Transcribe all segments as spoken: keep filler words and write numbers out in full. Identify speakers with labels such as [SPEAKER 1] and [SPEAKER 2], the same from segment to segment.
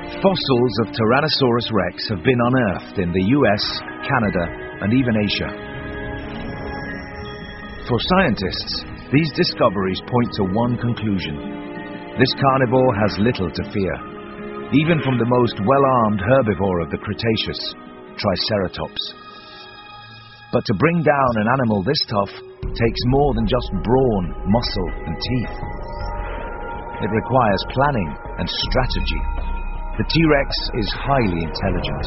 [SPEAKER 1] Fossils of Tyrannosaurus rex have been unearthed in the U S, Canada, and even Asia. For scientists, these discoveries point to one conclusion. This carnivore has little to fear, even from the most well-armed herbivore of the Cretaceous, Triceratops. But to bring down an animal this tough takes more than just brawn, muscle, and teeth. It requires planning and strategy. The T-Rex is highly intelligent.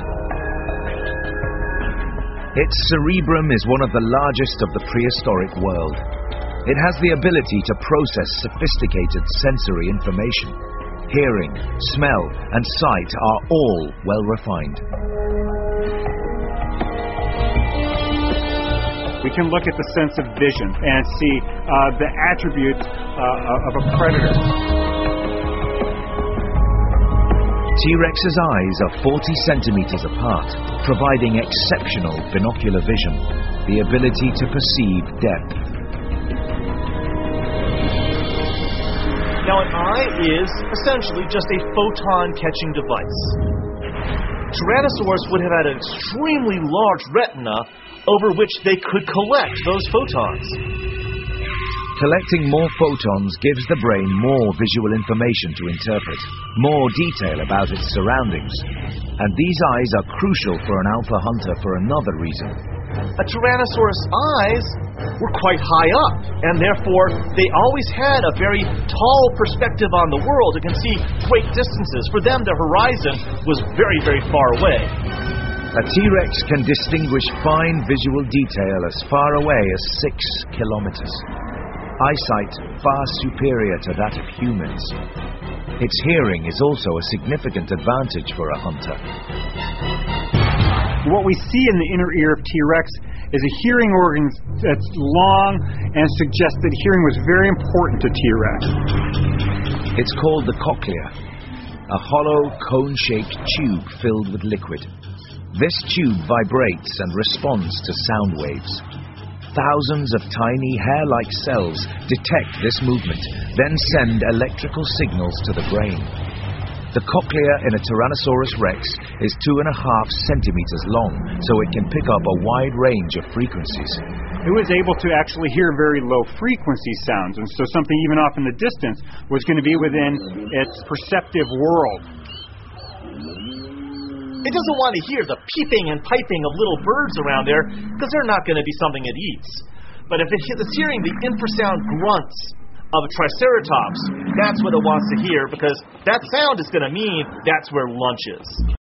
[SPEAKER 1] Its cerebrum is one of the largest of the prehistoric world. It has the ability to process sophisticated sensory information. Hearing, smell, and sight are all well refined.
[SPEAKER 2] We can look at the sense of vision and see uh, the attributes uh, of a predator.
[SPEAKER 1] T-Rex's eyes are forty centimeters apart, providing exceptional binocular vision, the ability to perceive depth.
[SPEAKER 3] Now, an eye is essentially just a photon-catching device. Tyrannosaurus would have had an extremely large retina over which they could collect those photons.
[SPEAKER 1] Collecting more photons gives the brain more visual information to interpret, more detail about its surroundings. And these eyes are crucial for an alpha hunter for another reason.
[SPEAKER 3] A Tyrannosaurus' eyes were quite high up, and therefore they always had a very tall perspective on the world and can see great distances. For them, the horizon was very, very far away.
[SPEAKER 1] A T-Rex can distinguish fine visual detail as far away as six kilometers. Eyesight far superior to that of humans. Its hearing is also a significant advantage for a hunter.
[SPEAKER 2] What we see in the inner ear of T-Rex is a hearing organ that's long and suggests that hearing was very important to T-Rex.
[SPEAKER 1] It's called the cochlea, a hollow, cone-shaped tube filled with liquid. This tube vibrates and responds to sound waves. Thousands of tiny hair-like cells detect this movement, then send electrical signals to the brain. The cochlea in a Tyrannosaurus rex is two and a half centimeters long, so it can pick up a wide range of frequencies.
[SPEAKER 2] It was able to actually hear very low-frequency sounds, and so something even off in the distance was going to be within its perceptive world.
[SPEAKER 3] It doesn't want to hear the peeping and piping of little birds around there because they're not going to be something it eats. But if it's hearing the infrasound grunts of a Triceratops, that's what it wants to hear because that sound is going to mean that's where lunch is.